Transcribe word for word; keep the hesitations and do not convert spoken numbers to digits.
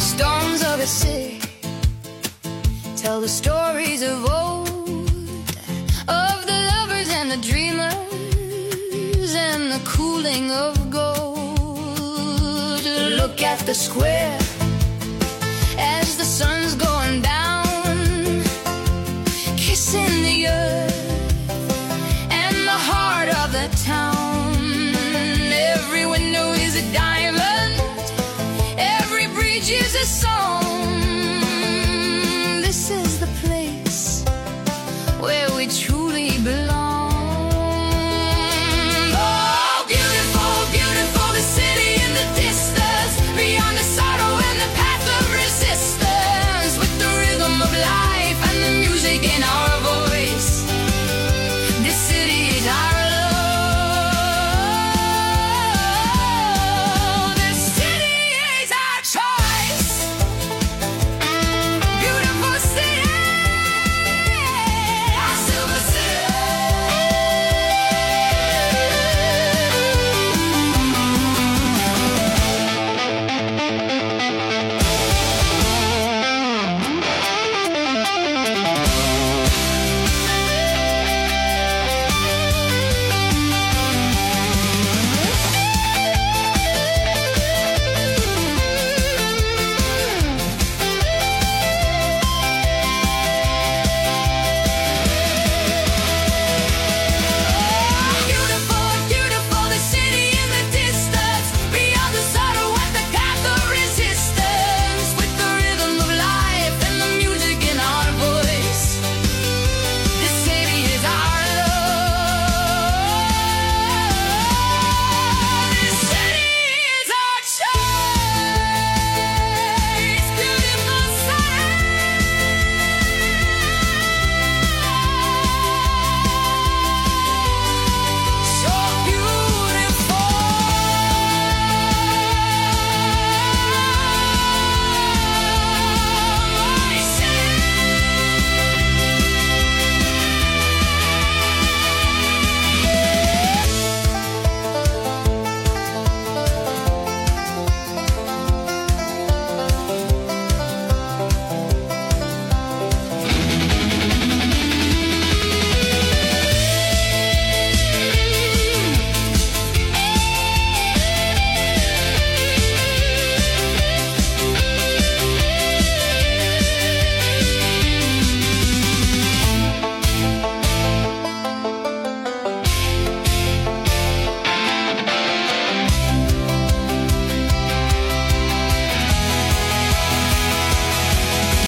storms of a city tell the stories of old, of the lovers and the dreamers and the cooling of gold. Look at the square as the sun's going down, kissing the earth and the heart of the town. Every window is a diamond, every bridge is a song.